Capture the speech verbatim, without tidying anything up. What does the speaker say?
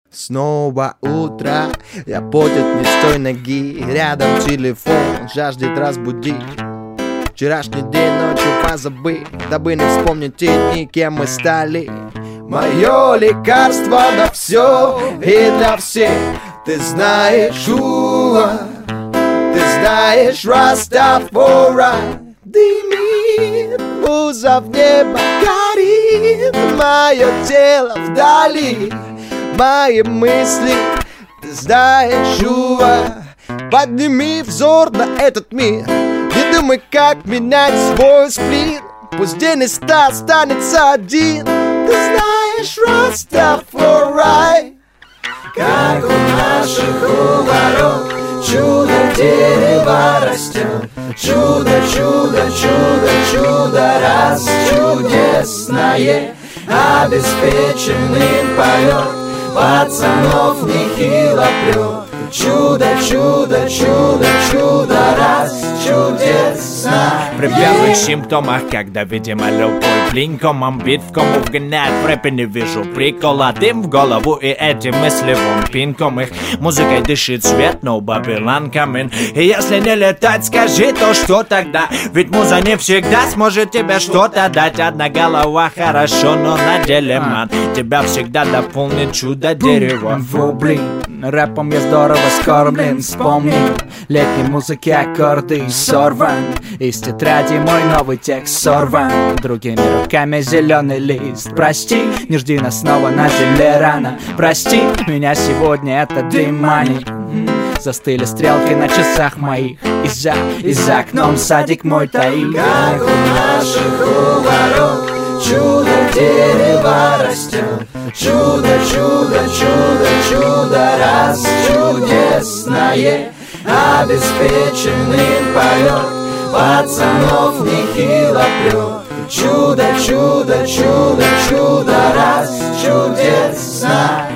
Снова утро, я потят не с той ноги. Рядом телефон жаждет разбудить. Вчерашний день ночью позабыть, дабы не вспомнить те дни, кем мы стали. Мое лекарство на все и для всех. Ты знаешь, уа, ты знаешь, Растафарай. Дымит, муза в небо горит, мое тело вдали, мои мысли, ты знаешь, уа. Подними взор на этот мир, не думай, как менять свой сплит. Пусть день из ста останется один. Ты знаешь, Растафарай. Как у наших у ворот чудо дерево растет. Чудо, чудо, чудо, чудо раз чудесное. Обеспеченный полет пацанов нехило прет. Чудо, чудо, чудо, чудо раз чудесно. При первых симптомах, когда, видимо, любой блинком амбитком вгоняет в рэпе, не вижу прикола. Дым в голову и эти мысли вон пинком. Их музыкой дышит свет, но Babylon coming. И если не летать, скажи, то что тогда? Ведь муза не всегда сможет тебе что-то дать. Одна голова хорошо, но на деле, ман, тебя всегда дополнит чудо дерево. Во, блин, рэпом я здорово скормлен. Вспомни летней музыки аккорды сорван. Из тетради мой новый текст сорван. Другими руками зеленый лист. Прости, не жди нас снова на земле рано. Прости, меня сегодня это дымани. Застыли стрелки на часах моих. И за, и за окном садик мой таит. Как у наших у ворот чудо дерево растет. Чудо, чудо, чудо, чудо раз чудесное. Обеспеченный полет пацанов нехило прет. Чудо, чудо, чудо, чудо раз чудесно.